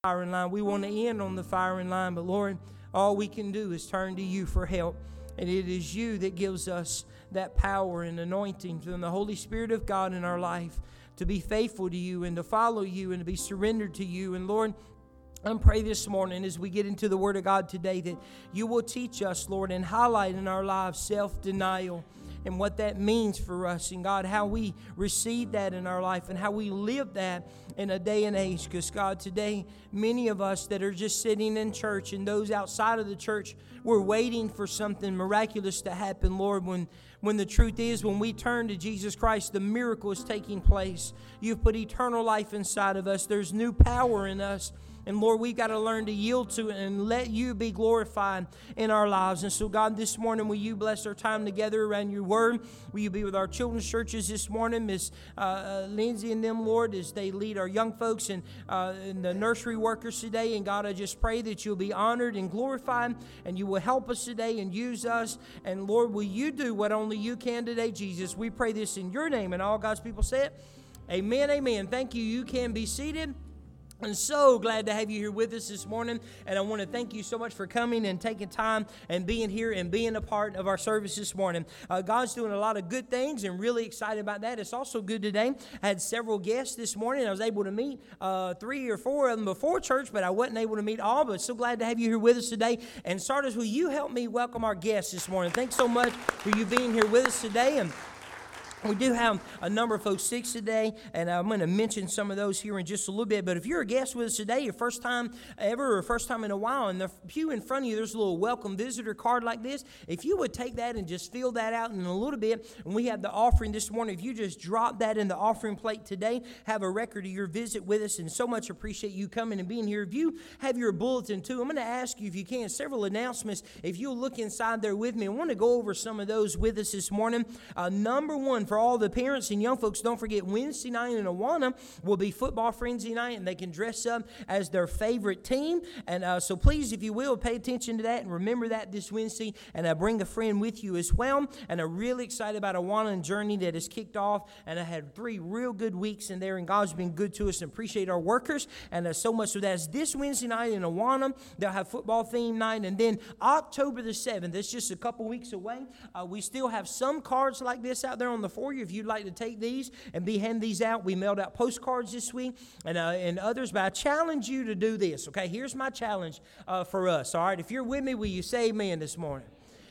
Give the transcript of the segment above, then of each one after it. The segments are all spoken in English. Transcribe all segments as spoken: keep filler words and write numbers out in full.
firing line. We want to end on the firing line, but Lord, all we can do is turn to you for help. And it is you that gives us that power and anointing from the Holy Spirit of God in our life to be faithful to you and to follow you and to be surrendered to you. And Lord, I pray this morning as we get into the Word of God today that you will teach us, Lord, and highlight in our lives self-denial and what that means for us. And God, how we receive that in our life and how we live that in a day and age. Because God, today, many of us that are just sitting in church and those outside of the church, we're waiting for something miraculous to happen, Lord, when When the truth is, when we turn to Jesus Christ, the miracle is taking place. You've put eternal life inside of us. There's new power in us. And Lord, we've got to learn to yield to it and let you be glorified in our lives. And so, God, this morning, will you bless our time together around your word? Will you be with our children's churches this morning, Miss uh, uh, Lindsay and them, Lord, as they lead our young folks and, uh, and the nursery workers today. And God, I just pray that you'll be honored and glorified, and you will help us today and use us. And Lord, will you do what only you can today, Jesus? We pray this in your name. And all God's people say it. Amen, amen. Thank you. You can be seated. I'm so glad to have you here with us this morning, and I want to thank you so much for coming and taking time and being here and being a part of our service this morning. Uh, God's doing a lot of good things, and really excited about that. It's also good today. I had several guests this morning. I was able to meet uh, three or four of them before church, but I wasn't able to meet all, but so glad to have you here with us today. And Sardis, will you help me welcome our guests this morning? Thanks so much for you being here with us today. And we do have a number of folks sick today, and I'm going to mention some of those here in just a little bit. But if you're a guest with us today, your first time ever or first time in a while, in the pew in front of you, there's a little welcome visitor card like this. If you would take that and just fill that out in a little bit, and we have the offering this morning. If you just drop that in the offering plate today, have a record of your visit with us, and so much appreciate you coming and being here. If you have your bulletin too, I'm going to ask you, if you can, several announcements. If you'll look inside there with me, I want to go over some of those with us this morning. Uh, number one, for all the parents and young folks, don't forget Wednesday night in Awana will be football frenzy night, and they can dress up as their favorite team. And uh, so please, if you will, pay attention to that and remember that this Wednesday, and uh, bring a friend with you as well. And I'm really excited about Awana journey that has kicked off, and I had three real good weeks in there, and God's been good to us, and appreciate our workers. And uh, so much so that's this Wednesday night in Awana. They'll have football theme night, and then October the seventh, that's just a couple weeks away. Uh, we still have some cards like this out there on the foyer. If you'd like to take these and be hand these out, we mailed out postcards this week and uh, and others. But I challenge you to do this. Okay, here's my challenge uh, for us. All right, if you're with me, will you say amen this morning?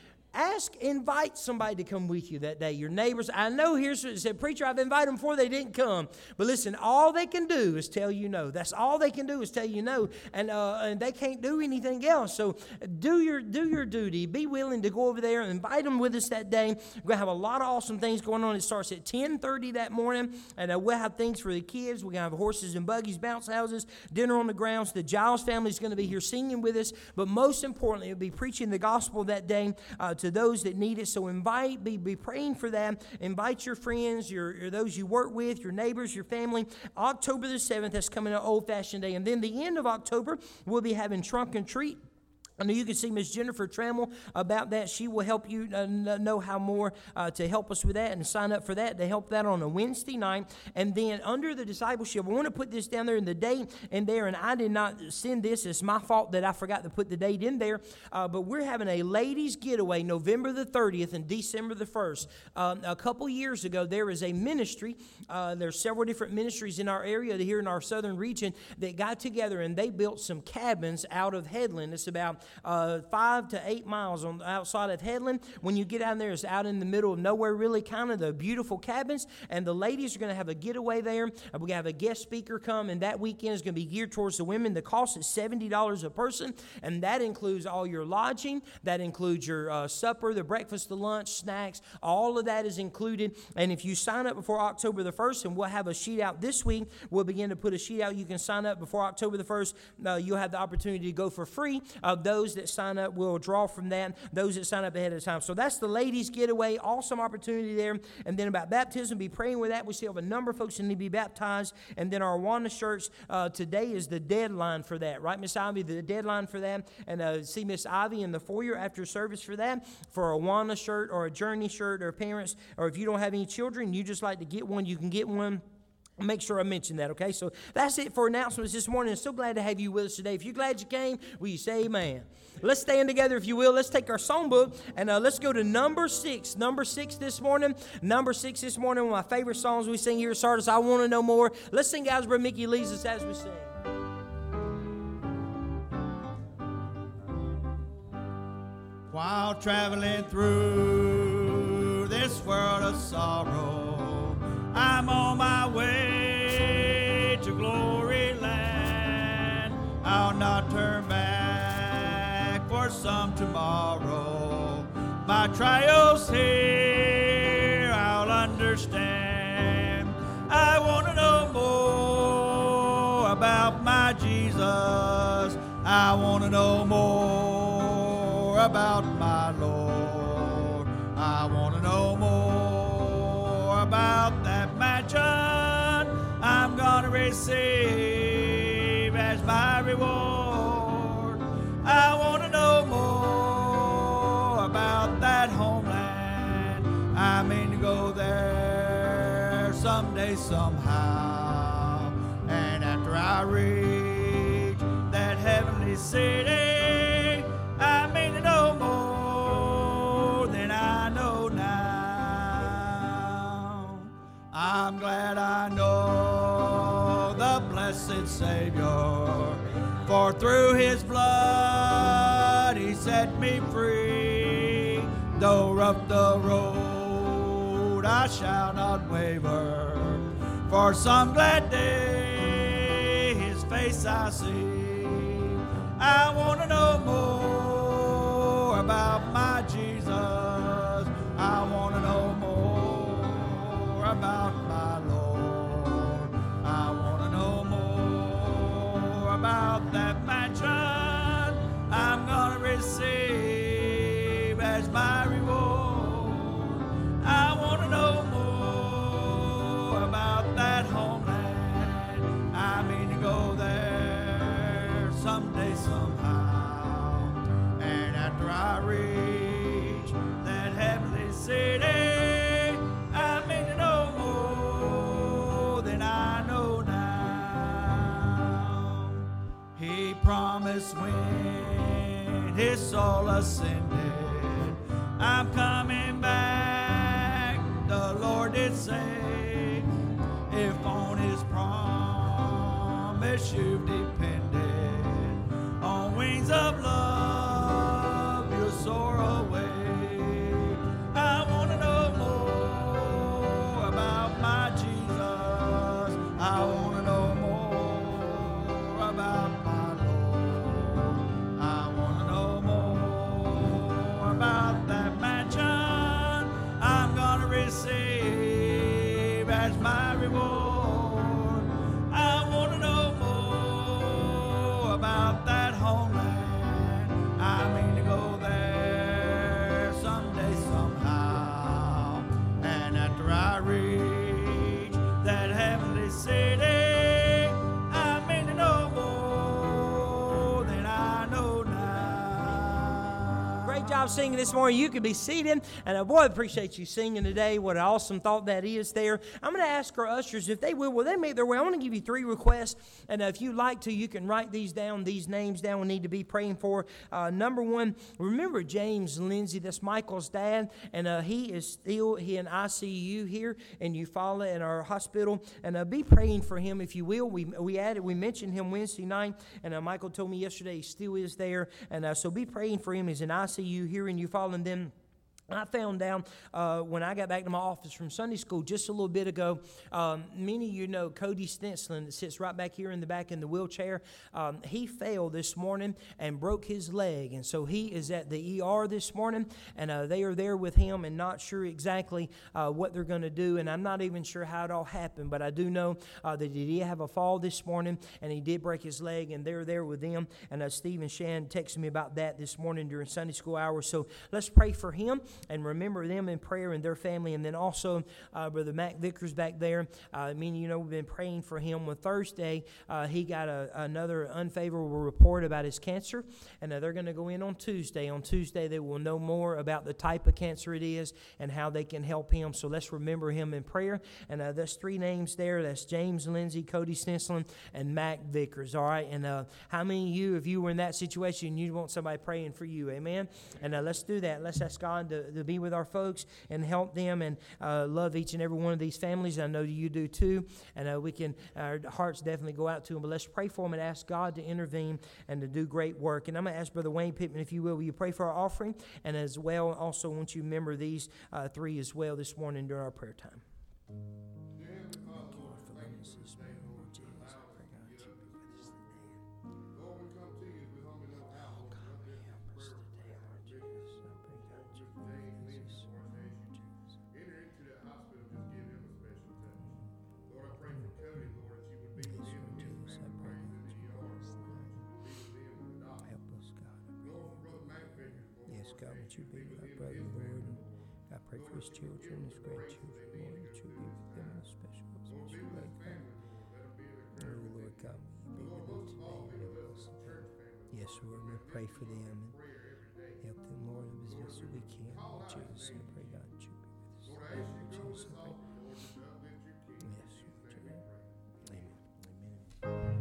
Ask, invite somebody to come with you that day. Your neighbors. I know here's what it said, preacher, I've invited them before, they didn't come. But listen, all they can do is tell you no. That's all they can do is tell you no. And uh, and they can't do anything else. So do your do your duty. Be willing to go over there and invite them with us that day. We're going to have a lot of awesome things going on. It starts at ten thirty that morning. And uh, we'll have things for the kids. We're going to have horses and buggies, bounce houses, dinner on the grounds. The Giles family is going to be here singing with us. But most importantly, we'll be preaching the gospel that day uh, to those that need it. So invite, be, be praying for them. Invite your friends, your, your those you work with, your neighbors, your family. October the seventh, that's coming up, old-fashioned day. And then the end of October, we'll be having trunk and treat. I know you can see Miss Jennifer Trammell about that. She will help you uh, know how more uh, to help us with that and sign up for that, to help that on a Wednesday night. And then under the discipleship, I want to put this down there in the date in there, and I did not send this. It's my fault that I forgot to put the date in there. Uh, but we're having a ladies' getaway November the thirtieth and December the first. Um, a couple years ago, there is a ministry. Uh, there's several different ministries in our area here in our southern region that got together, and they built some cabins out of Headland. It's about Uh, five to eight miles on the outside of Headland. When you get down there, it's out in the middle of nowhere, really, kind of the beautiful cabins. And the ladies are going to have a getaway there. And we're going to have a guest speaker come, and that weekend is going to be geared towards the women. The cost is seventy dollars a person, and that includes all your lodging. That includes your uh, supper, the breakfast, the lunch, snacks. All of that is included. And if you sign up before October the first, and we'll have a sheet out this week, we'll begin to put a sheet out. You can sign up before October the first. Uh, you'll have the opportunity to go for free. Uh, those that sign up will draw from that, those that sign up ahead of time. So that's the ladies' getaway. Awesome opportunity there. And then about baptism, be praying with that. We still have a number of folks that need to be baptized. And then our Awana shirts, uh, today is the deadline for that, right, Miss Ivy? The deadline for that. And uh, see Miss Ivy in the foyer after service for that, for a Awana shirt or a Journey shirt, or parents, or if you don't have any children, you just like to get one, you can get one. Make sure I mention that, okay? So that's it for announcements this morning. I'm so glad to have you with us today. If you're glad you came, will you say amen? Let's stand together, if you will. Let's take our songbook, and uh, let's go to number six. Number six this morning. Number six this morning, one of my favorite songs we sing here at Sardis, I Want to Know More. Let's sing Guys where Mickey leads us as we sing. While traveling through this world of sorrow, I'm on my way to glory land. I'll not turn back for some tomorrow. My trials here I'll understand. I want to know more about my Jesus. I want to know more about my Lord. I want to know more about that mansion I'm gonna receive as my reward. I want to know more about that homeland. I mean to go there someday somehow. And after I reach that heavenly city, I mean to know more than I know now. I'm glad I know the blessed Savior, for through his blood he set me free. Though rough the road, I shall not waver, for some glad day his face I see. I want to know more about my Jesus. I want to know more about my Lord. I want to know more about that mansion I'm going to receive as my reward. I want to know more about that homeland. I mean to go there someday somehow. And after I reach that heavenly city, I mean to know more than I know now. He promised when his soul ascended, I'm coming back, the Lord did say. If on his promise you've depended, on wings of love you'll soar away. I want to know more about my Jesus. I want to know more about my Lord. I want to know more about that mansion I'm going to receive as my reward. I want to know more about that homeland. I mean to go there someday somehow. And after I reach that heavenly city, I mean to know more than I know now. Great job singing this morning. You can be seated. And uh, boy, I appreciate you singing today. What an awesome thought that is there. I'm going to ask our ushers, if they will, will they make their way? I want to give you three requests. And uh, if you'd like to, you can write these down, these names down we need to be praying for. Uh, number one, remember James Lindsay, that's Michael's dad. And uh, he is still he in I C U here in Eufaula in our hospital. And uh, be praying for him, if you will. We we added, we mentioned him Wednesday night. And uh, Michael told me yesterday he still is there. And uh, so be praying for him. He's in I C U here in Eufaula. And then I found down uh, when I got back to my office from Sunday school just a little bit ago, um, many of you know Cody Stenslin that sits right back here in the back in the wheelchair. Um, he fell this morning and broke his leg, and so he is at the E R this morning, and uh, they are there with him and not sure exactly uh, what they're going to do, and I'm not even sure how it all happened, but I do know uh, that he did have a fall this morning, and he did break his leg, and they're there with them, and uh, Steve and Shan texted me about that this morning during Sunday school hours, so let's pray for him. and remember them in prayer and their family. And then also, uh, Brother Mac Vickers back there, uh, meaning, you know, we've been praying for him. On Thursday, uh, he got a, another unfavorable report about his cancer, and uh, they're going to go in on Tuesday. On Tuesday, they will know more about the type of cancer it is and how they can help him. So let's remember him in prayer. And uh, there's three names there. That's James Lindsay, Cody Stinslin, and Mac Vickers. All right. And uh, how many of you, if you were in that situation, you'd want somebody praying for you? Amen. And uh, let's do that. Let's ask God to, to be with our folks and help them and uh, love each and every one of these families. I know you do too. And uh, we can, our hearts definitely go out to them. But let's pray for them and ask God to intervene and to do great work. And I'm going to ask Brother Wayne Pittman, if you will, will you pray for our offering? And as well, also want you to remember these uh, three as well this morning during our prayer time. God, would you be with our brother, Lord, and I pray for his children, his grandchildren, Lord, that you be with them in a special, special way, God. Oh, Lord God, will you be with them today? Yes, Lord, we pray for them and help them, Lord, as best as we can. Lord Jesus, I pray, God, that you be with us. Lord Jesus, I pray. Yes, Lord, amen. Amen.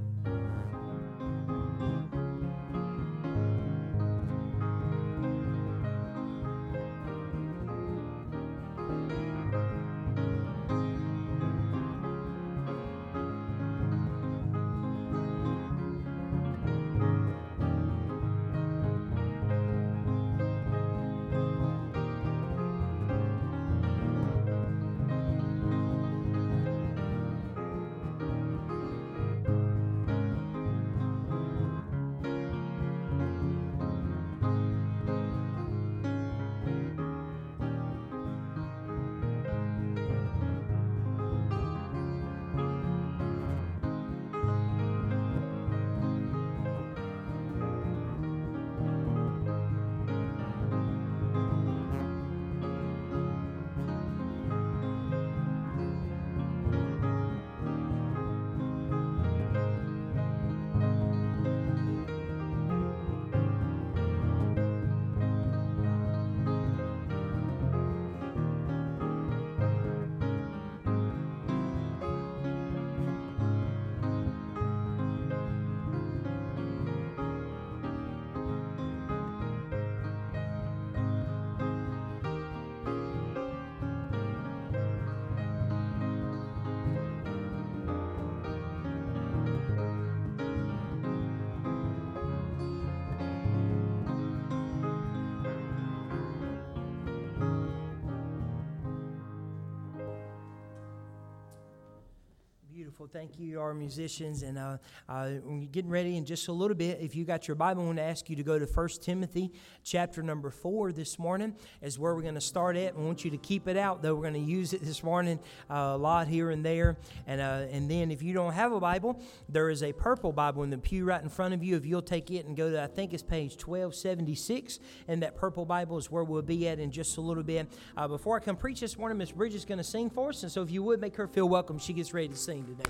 Beautiful. Thank you, our musicians. And uh, uh, we're getting ready in just a little bit. If you got your Bible, I want to ask you to go to First Timothy chapter number four this morning is where we're going to start at. I want you to keep it out, though. We're going to use it this morning uh, a lot here and there. And uh, and then if you don't have a Bible, there is a purple Bible in the pew right in front of you. If you'll take it and go to, I think it's page twelve seventy-six, and that purple Bible is where we'll be at in just a little bit. Uh, before I come preach this morning, Miss Bridget's is going to sing for us. And so if you would, make her feel welcome. She gets ready to sing today.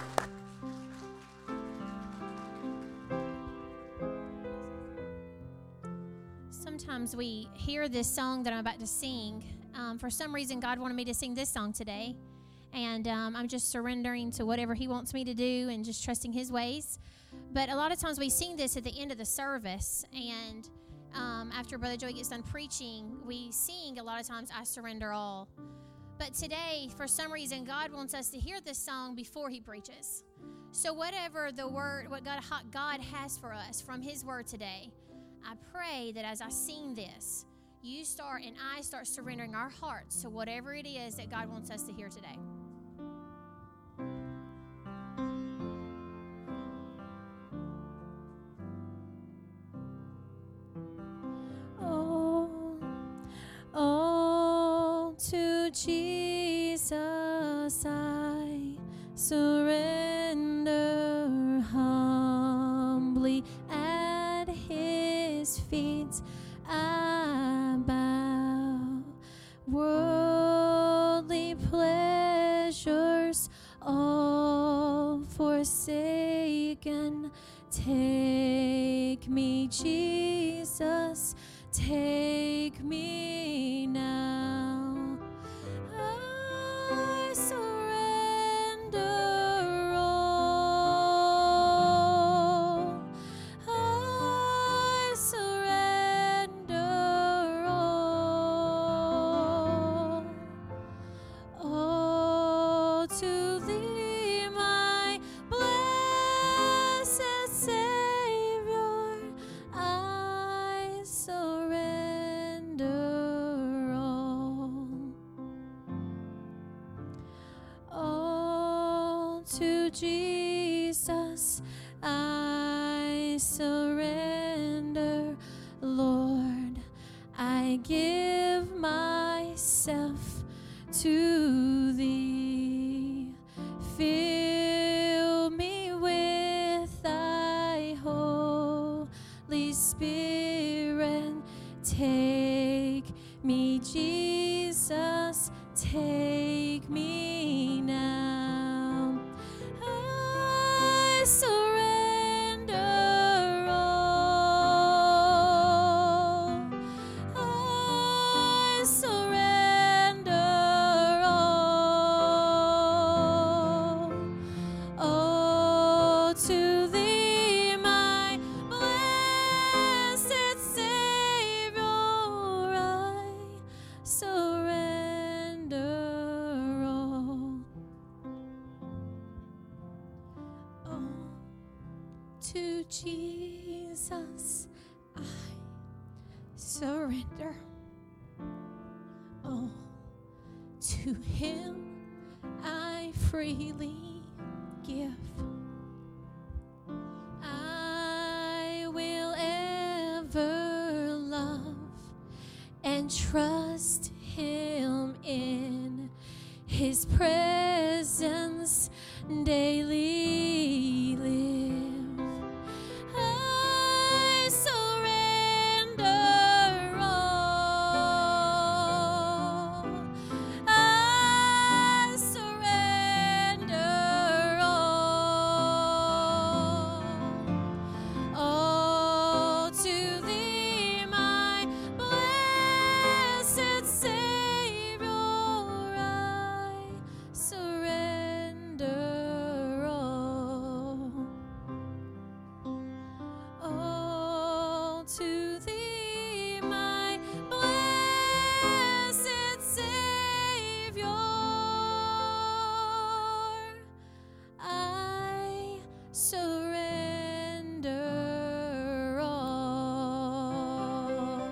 Sometimes we hear this song that I'm about to sing. Um, for some reason, God wanted me to sing this song today. And um, I'm just surrendering to whatever He wants me to do and just trusting His ways. But a lot of times we sing this at the end of the service. And um, after Brother Joey gets done preaching, we sing a lot of times, I surrender all. But today, for some reason, God wants us to hear this song before He preaches. So whatever the word, what God, God has for us from His word today, I pray that as I sing this, you start and I start surrendering our hearts to whatever it is that God wants us to hear today. Oh, oh, to Jesus I surrender humbly at His feet I bow. Take me, Jesus, take me now. I surrender all. I surrender all. All to Thee, my blessed Savior, I surrender all. All to Jesus I surrender, Lord. I give myself to Thee. Fill me with Thy Holy Spirit. Take me, Jesus, take me now. I surrender all. I surrender all. All to Thee, my blessed Savior, I surrender all. Oh, to Jesus I surrender. Oh, to Him I freely give. I will ever love and trust Him in His presence daily live. I surrender all. I surrender all. All to Thee, my blessed Savior, I surrender all. All to Thee, my blessed Savior, I surrender all.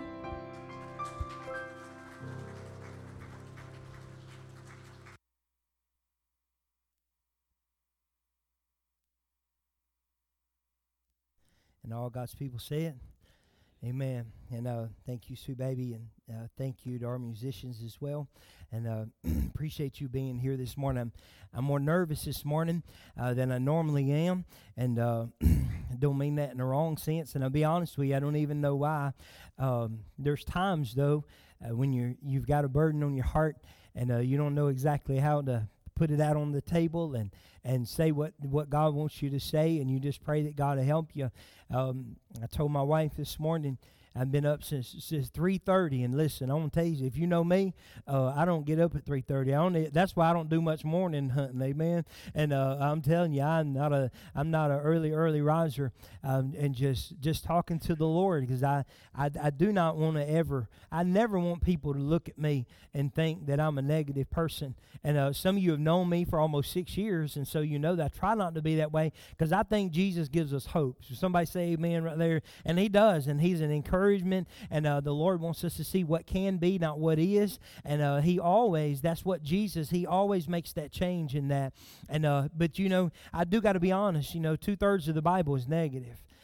And all God's people say it. Amen. And uh, thank you, Sue Baby, and uh, thank you to our musicians as well. And uh, appreciate you being here this morning. I'm, I'm more nervous this morning uh, than I normally am, and uh, I don't mean that in the wrong sense. And I'll be honest with you, I don't even know why. Um, there's times though uh, when you're you've got a burden on your heart, and uh, you don't know exactly how to put it out on the table and and say what, what God wants you to say, and you just pray that God will help you. Um, I told my wife this morning, I've been up since since three thirty, and listen, I want to tell you, if you know me, uh, I don't get up at three thirty. I only that's why I don't do much morning hunting, amen. And uh, I'm telling you, I'm not a I'm not an early early riser, um, and just just talking to the Lord, because I, I I do not want to ever I never want people to look at me and think that I'm a negative person. And uh, some of you have known me for almost six years, and so you know that I try not to be that way, because I think Jesus gives us hope. So somebody say amen right there, and He does, and He's an encouragement. And uh, the Lord wants us to see what can be, not what is. And uh, He always, that's what Jesus, He always makes that change in that. And uh, but you know, I do got to be honest. You know, two thirds of the Bible is negative.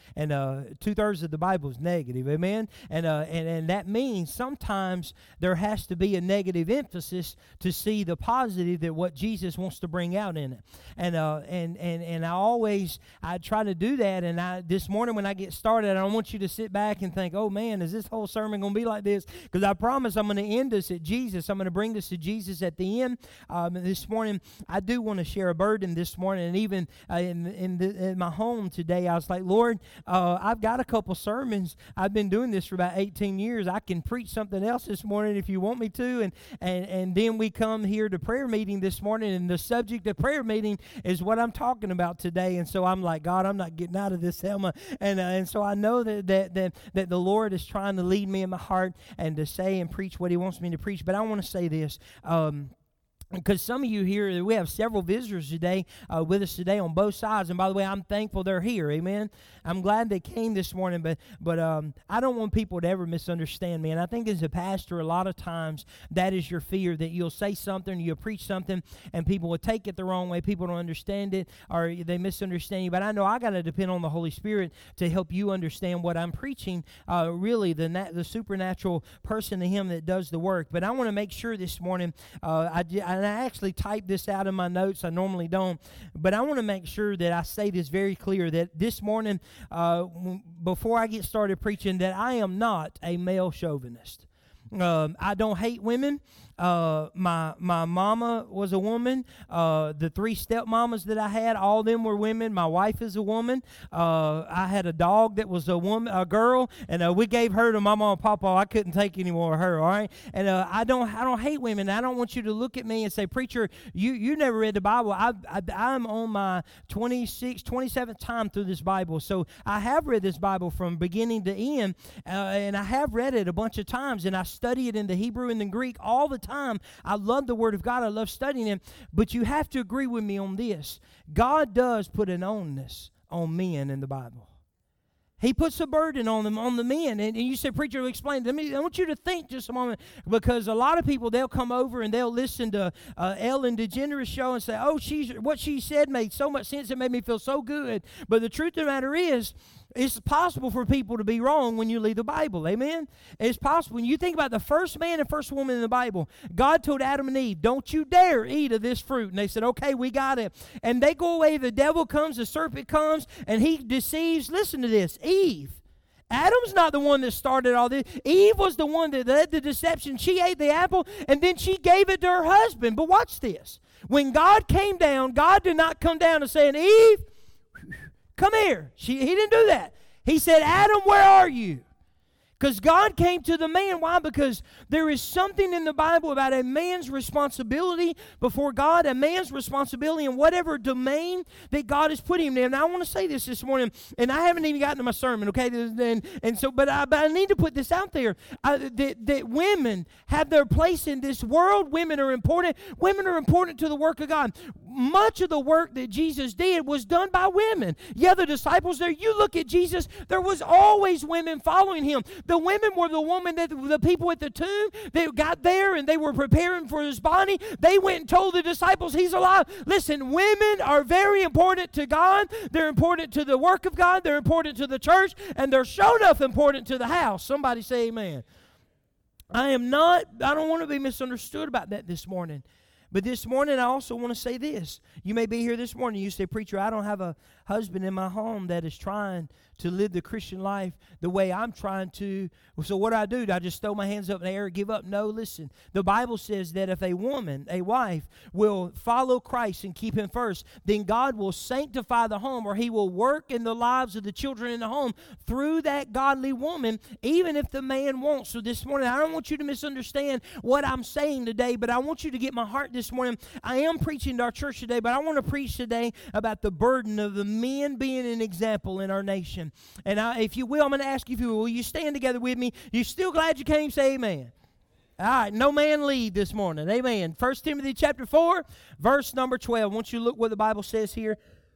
and uh, two-thirds of the Bible is negative, amen? And, uh, and, and that means sometimes there has to be a negative emphasis to see the positive that what Jesus wants to bring out in it. And, uh, and, and, and I always, I try to do that, and I this morning when I get started, I don't want you to sit back and think, oh man, is this whole sermon going to be like this? Because I promise I'm going to end us at Jesus. I'm going to bring this to Jesus at the end. Um, this morning, I do want to share a burden this morning, and even uh, in, in, the, in my home today, I was like, Lord, uh, I've got a couple sermons. I've been doing this for about eighteen years. I can preach something else this morning if you want me to. And, and, and then we come here to prayer meeting this morning, and the subject of prayer meeting is what I'm talking about today. And so I'm like, God, I'm not getting out of this, Selma. And, uh, and so I know that, that, that, that the Lord is trying to lead me in my heart and to say and preach what he wants me to preach. But I want to say this. Um, Because some of you here, we have several visitors today uh, with us today on both sides. And by the way, I'm thankful they're here. Amen. I'm glad they came this morning. But but um, I don't want people to ever misunderstand me. And I think as a pastor, a lot of times that is your fear, that you'll say something, you'll preach something, and people will take it the wrong way. People don't understand it, or they misunderstand you. But I know I got to depend on the Holy Spirit to help you understand what I'm preaching. Uh, really, the nat- the supernatural person in Him that does the work. But I want to make sure this morning, uh, I. I and I actually typed this out in my notes. I normally don't. But I want to make sure that I say this very clear, that this morning, uh, before I get started preaching, that I am not a male chauvinist. Um, I don't hate women. Uh, my my mama was a woman. Uh, the three stepmamas that I had, all of them were women. My wife is a woman. Uh, I had a dog that was a woman, a girl, and uh, we gave her to Mama and Papa. I couldn't take any more of her. All right, and uh, I don't I don't hate women. I don't want you to look at me and say, preacher, you you never read the Bible. I, I I'm on my twenty-sixth, twenty-seventh time through this Bible, so I have read this Bible from beginning to end, uh, and I have read it a bunch of times, and I study it in the Hebrew and the Greek all the time. Time. I love the Word of God. I love studying it. But you have to agree with me on this. God does put an onus on men in the Bible. He puts a burden on them, on the men. And, and you say, preacher, explain to me. I want you to think just a moment, because a lot of people, they'll come over and they'll listen to uh, Ellen DeGeneres show and say, oh, she's what she said made so much sense. It made me feel so good. But the truth of the matter is, it's possible for people to be wrong when you leave the Bible. Amen? It's possible. When you think about the first man and first woman in the Bible, God told Adam and Eve, don't you dare eat of this fruit. And they said, okay, we got it. And they go away. The devil comes, the serpent comes, and he deceives. Listen to this. Eve. Adam's not the one that started all this. Eve was the one that led the deception. She ate the apple, and then she gave it to her husband. But watch this. When God came down, God did not come down and say, Eve, come here. She, he didn't do that. He said, Adam, where are you? Because God came to the man. Why? Because there is something in the Bible about a man's responsibility before God, a man's responsibility in whatever domain that God has put him in. Now, I want to say this this morning, and I haven't even gotten to my sermon, okay? And, and so, but I, but I need to put this out there, uh, that, that women have their place in this world. Women are important. Women are important to the work of God. Much of the work that Jesus did was done by women. Yeah, the disciples there, you look at Jesus, there was always women following him. The women were the woman that the people at the tomb that got there and they were preparing for his body. They went and told the disciples he's alive. Listen, women are very important to God. They're important to the work of God. They're important to the church, and they're sure enough important to the house. Somebody say amen. I am not, I don't want to be misunderstood about that this morning. But this morning, I also want to say this. You may be here this morning. You say, preacher, I don't have a husband in my home that is trying to live the Christian life the way I'm trying to. So what do I do? Do I just throw my hands up in the air and give up? No, listen. The Bible says that if a woman, a wife, will follow Christ and keep him first, then God will sanctify the home, or he will work in the lives of the children in the home through that godly woman, even if the man won't. So this morning, I don't want you to misunderstand what I'm saying today, but I want you to get my heart this morning. I am preaching to our church today, but I want to preach today about the burden of the men being an example in our nation. And I, if you will, I'm going to ask you if you will, will you stand together with me? You still glad you came? Say amen. All right, no man lead this morning. Amen. First Timothy chapter four, verse number twelve. I want you to look what the Bible says here.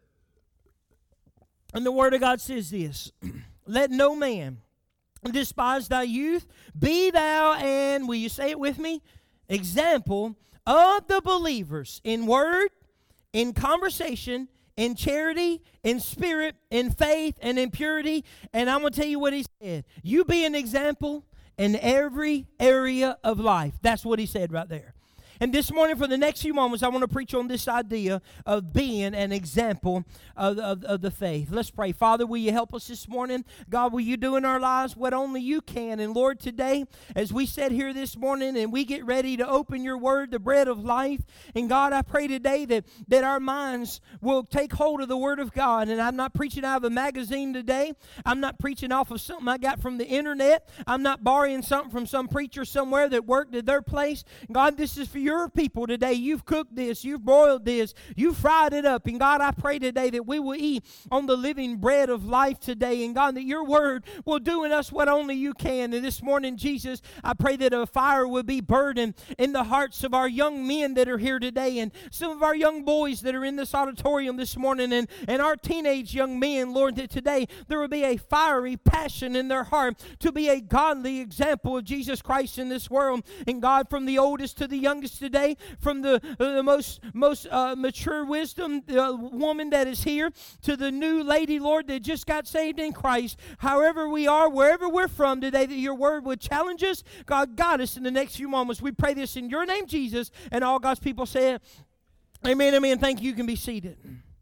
And the Word of God says this, let no man despise thy youth. Be thou and, will you say it with me? Example of the believers in word, in conversation, in charity, in spirit, in faith, and in purity. And I'm going to tell you what he said. You be an example in every area of life. That's what he said right there. And this morning, for the next few moments, I want to preach on this idea of being an example of, of, of the faith. Let's pray. Father, will you help us this morning? God, will you do in our lives what only you can? And Lord, today, as we sit here this morning and we get ready to open your word, the bread of life, and God, I pray today that, that our minds will take hold of the word of God. And I'm not preaching out of a magazine today. I'm not preaching off of something I got from the internet. I'm not borrowing something from some preacher somewhere that worked at their place. God, this is for your people today. You've cooked this, you've boiled this, you fried it up, and God, I pray today that we will eat on the living bread of life today, and God, that your word will do in us what only you can. And this morning, Jesus, I pray that a fire will be burdened in the hearts of our young men that are here today, and some of our young boys that are in this auditorium this morning, and, and our teenage young men, Lord, that today there will be a fiery passion in their heart to be a godly example of Jesus Christ in this world. And God, from the oldest to the youngest today, from the, uh, the most most uh, mature wisdom uh, woman that is here to the new lady, Lord, that just got saved in Christ, however we are, wherever we're from today, that your word would challenge us. God, guide us in the next few moments. We pray this in your name, Jesus, and all God's people say it. Amen, amen. Thank you. You can be seated.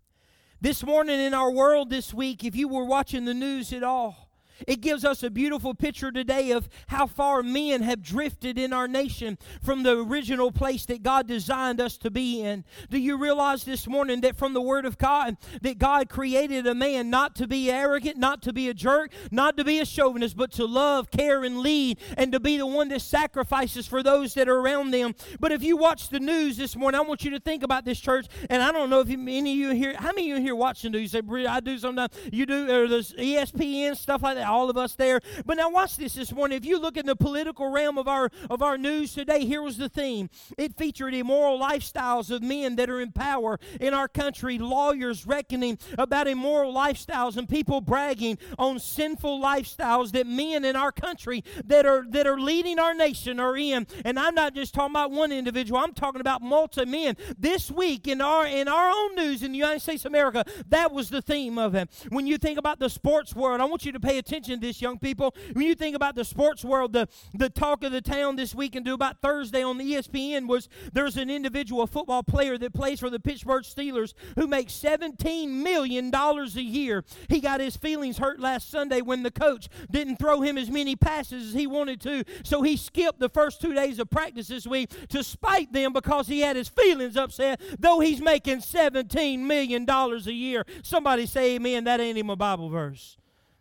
This morning in our world this week, if you were watching the news at all, it gives us a beautiful picture today of how far men have drifted in our nation from the original place that God designed us to be in. Do you realize this morning that from the Word of God, that God created a man not to be arrogant, not to be a jerk, not to be a chauvinist, but to love, care, and lead, and to be the one that sacrifices for those that are around them. But if you watch the news this morning, I want you to think about this, church, and I don't know if you, any of you here, how many of you here watch the news? You say, I do sometimes. You do, or there's E S P N, stuff like that. All of us there. But now watch this this morning. If you look in the political realm of our of our news today, here was the theme. It featured immoral lifestyles of men that are in power in our country, lawyers reckoning about immoral lifestyles and people bragging on sinful lifestyles that men in our country that are that are leading our nation are in. And I'm not just talking about one individual. I'm talking about multi-men. This week in our in our own news in the United States of America, that was the theme of it. When you think about the sports world, I want you to pay attention to this, young people. When you think about the sports world, the, the talk of the town this week and do about Thursday on the E S P N was there's an individual, a football player that plays for the Pittsburgh Steelers who makes seventeen million dollars a year. He got his feelings hurt last Sunday when the coach didn't throw him as many passes as he wanted to, so he skipped the first two days of practice this week to spite them because he had his feelings upset, though he's making seventeen million dollars a year. Somebody say amen. That ain't even a Bible verse.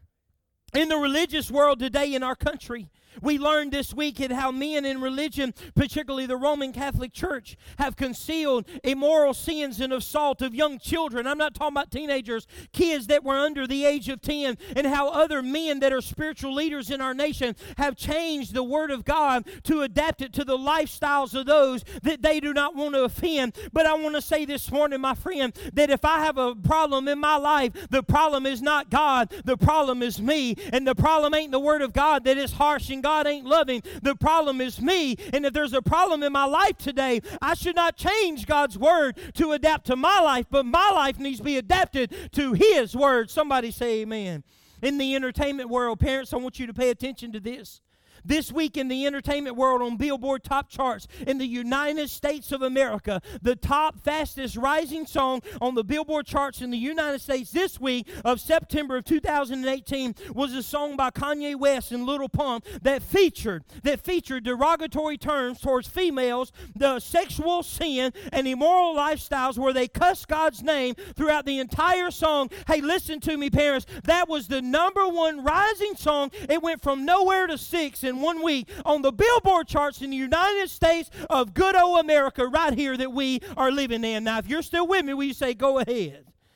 In the religious world today in our country, we learned this week at how men in religion, particularly the Roman Catholic Church, have concealed immoral sins and assault of young children. I'm not talking about teenagers, kids that were under the age of ten, and how other men that are spiritual leaders in our nation have changed the Word of God to adapt it to the lifestyles of those that they do not want to offend. But I want to say this morning, my friend, that if I have a problem in my life, the problem is not God, the problem is me. And the problem ain't the Word of God that is harsh and God ain't loving. The problem is me. And if there's a problem in my life today, I should not change God's word to adapt to my life, but my life needs to be adapted to His word. Somebody say amen. In the entertainment world, parents, I want you to pay attention to this. This week in the entertainment world on Billboard top charts in the United States of America, the top fastest rising song on the Billboard charts in the United States this week of September of two thousand eighteen was a song by Kanye West and Lil Pump that featured that featured derogatory terms towards females, the sexual sin, and immoral lifestyles where they cuss God's name throughout the entire song. Hey, listen to me, parents. That was the number one rising song. It went from nowhere to six in one week on the Billboard charts in the United States of good old America right here that we are living in. Now, if you're still with me, will you say, go ahead?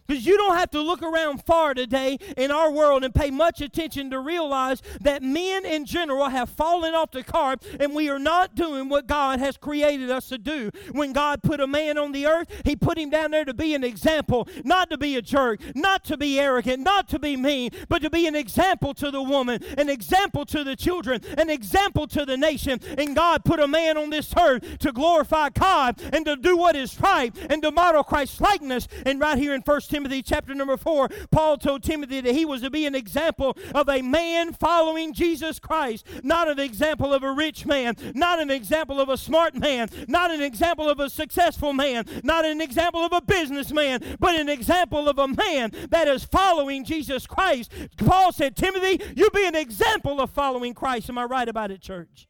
Because you don't have to look around far today in our world and pay much attention to realize that men in general have fallen off the cart, and we are not doing what God has created us to do. When God put a man on the earth, He put him down there to be an example, not to be a jerk, not to be arrogant, not to be mean, but to be an example to the woman, an example to the children, an example to the nation. And God put a man on this earth to glorify God and to do what is right and to model Christ's likeness. And right here in First Timothy chapter number four, Paul told Timothy that he was to be an example of a man following Jesus Christ, not an example of a rich man, not an example of a smart man, not an example of a successful man, not an example of a businessman, but an example of a man that is following Jesus Christ. Paul said, Timothy, you be an example of following Christ. Am I right about it, church?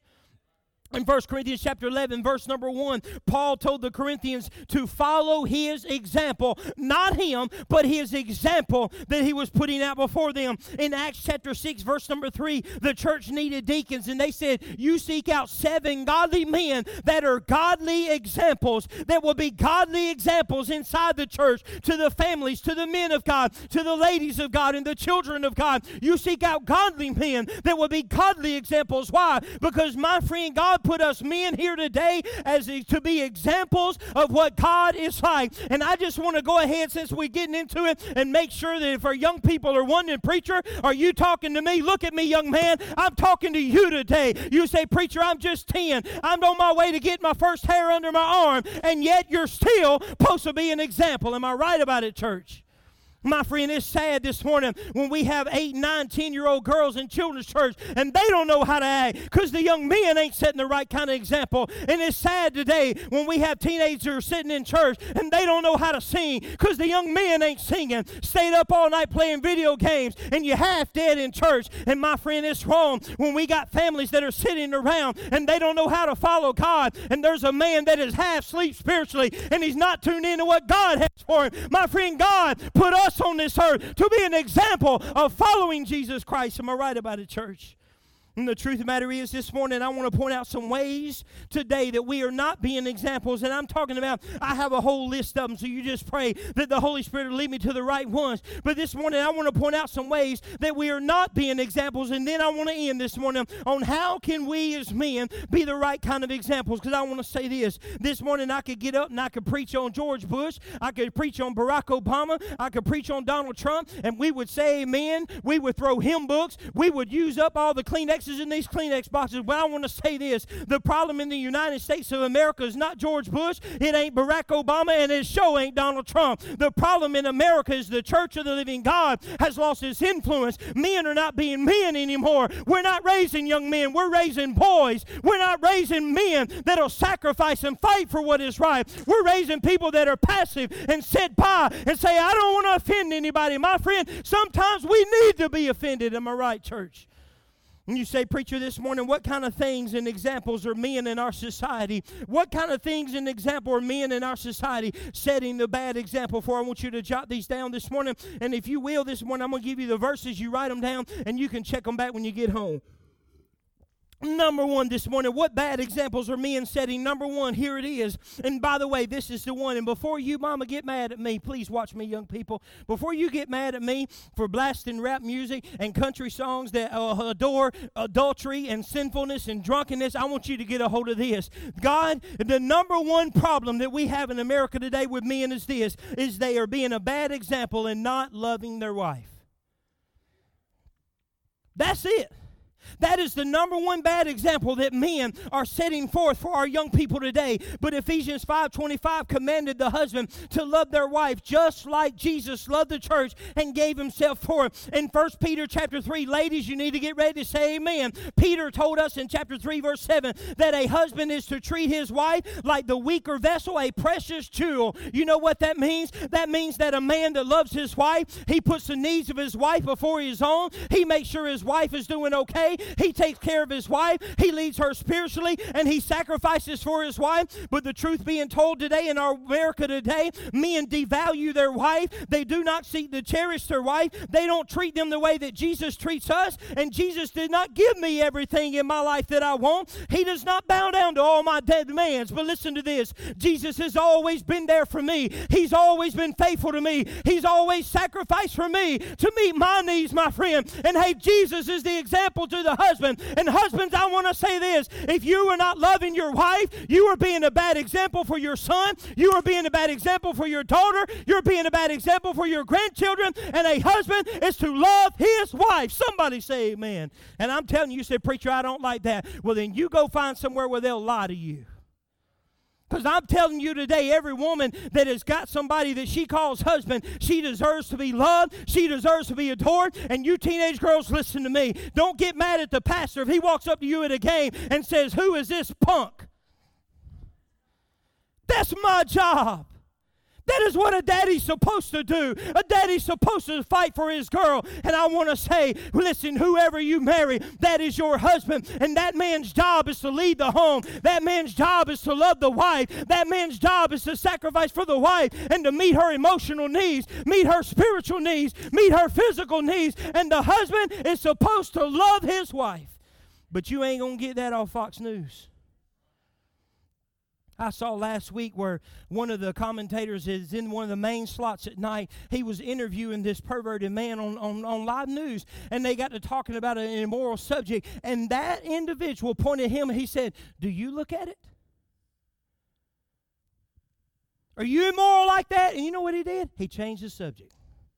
In First Corinthians chapter eleven, verse number one, Paul told the Corinthians to follow his example, not him, but his example that he was putting out before them. In Acts chapter six, verse number three, the church needed deacons, and they said, you seek out seven godly men that are godly examples, that will be godly examples inside the church, to the families, to the men of God, to the ladies of God, and the children of God. You seek out godly men that will be godly examples. Why? Because, my friend, God put us men here today as a, to be examples of what God is like. And I just want to go ahead, since we're getting into it, and make sure that if our young people are wondering, preacher, are you talking to me? Look at me, young man. I'm talking to you today. You say, preacher, I'm just ten. I'm on my way to get my first hair under my arm, and yet you're still supposed to be an example. Am I right about it, church? My friend, it's sad this morning when we have eight, nine, ten-year-old girls in children's church and they don't know how to act because the young men ain't setting the right kind of example. And it's sad today when we have teenagers sitting in church and they don't know how to sing because the young men ain't singing. Stayed up all night playing video games and you're half dead in church. And my friend, it's wrong when we got families that are sitting around and they don't know how to follow God. And there's a man that is half asleep spiritually and he's not tuned into what God has for him. My friend, God put us on this earth to be an example of following Jesus Christ. Am I right about it, church? And the truth of the matter is, this morning I want to point out some ways today that we are not being examples. And I'm talking about, I have a whole list of them, so you just pray that the Holy Spirit will lead me to the right ones. But this morning I want to point out some ways that we are not being examples. And then I want to end this morning on how can we as men be the right kind of examples. Because I want to say this. This morning I could get up and I could preach on George Bush. I could preach on Barack Obama. I could preach on Donald Trump. And we would say amen. We would throw hymn books. We would use up all the Kleenexes in these Kleenex boxes. But I want to say this. The problem in the United States of America is not George Bush. It ain't Barack Obama, and it sure ain't Donald Trump. The problem in America is the Church of the Living God has lost its influence. Men are not being men anymore. We're not raising young men. We're raising boys. We're not raising men that'll sacrifice and fight for what is right. We're raising people that are passive and sit by and say, I don't want to offend anybody. My friend, sometimes we need to be offended. Am I right, church? And you say, preacher, this morning, what kind of things and examples are men in our society? What kind of things and example are men in our society setting the bad example for? I want you to jot these down this morning. And if you will, this morning, I'm going to give you the verses. You write them down, and you can check them back when you get home. Number one this morning, what bad examples are men setting? Number one, here it is. And by the way, this is the one. And before you, mama, get mad at me, please watch me, young people. Before you get mad at me for blasting rap music and country songs that uh, adore adultery and sinfulness and drunkenness, I want you to get a hold of this. God, the number one problem that we have in America today with men is this, is they are being a bad example and not loving their wife. That's it. That is the number one bad example that men are setting forth for our young people today. But Ephesians five twenty-five commanded the husband to love their wife just like Jesus loved the church and gave himself for it. In First Peter chapter three, ladies, you need to get ready to say amen. Peter told us in chapter three, verse seven, that a husband is to treat his wife like the weaker vessel, a precious jewel. You know what that means? That means that a man that loves his wife, he puts the needs of his wife before his own. He makes sure his wife is doing okay. day. He takes care of his wife. He leads her spiritually, and he sacrifices for his wife. But the truth being told today in our America today, men devalue their wife. They do not seek to cherish their wife. They don't treat them the way that Jesus treats us. And Jesus did not give me everything in my life that I want. He does not bow down to all my demands. But listen to this. Jesus has always been there for me. He's always been faithful to me. He's always sacrificed for me to meet my needs, my friend. And hey, Jesus is the example to the husband. And husbands, I want to say this. If you are not loving your wife, you are being a bad example for your son. You are being a bad example for your daughter. You're being a bad example for your grandchildren. And a husband is to love his wife. Somebody say amen. And I'm telling you, you say, preacher, I don't like that. Well, then you go find somewhere where they'll lie to you. Because I'm telling you today, every woman that has got somebody that she calls husband, she deserves to be loved. She deserves to be adored. And you teenage girls, listen to me. Don't get mad at the pastor if he walks up to you at a game and says, who is this punk? That's my job. That is what a daddy's supposed to do. A daddy's supposed to fight for his girl. And I want to say, listen, whoever you marry, that is your husband. And that man's job is to lead the home. That man's job is to love the wife. That man's job is to sacrifice for the wife and to meet her emotional needs, meet her spiritual needs, meet her physical needs. And the husband is supposed to love his wife. But you ain't going to get that off Fox News. I saw last week where one of the commentators is in one of the main slots at night. He was interviewing this perverted man on, on, on live news, and they got to talking about an immoral subject. And that individual pointed at him and he said, do you look at it? Are you immoral like that? And you know what he did? He changed the subject.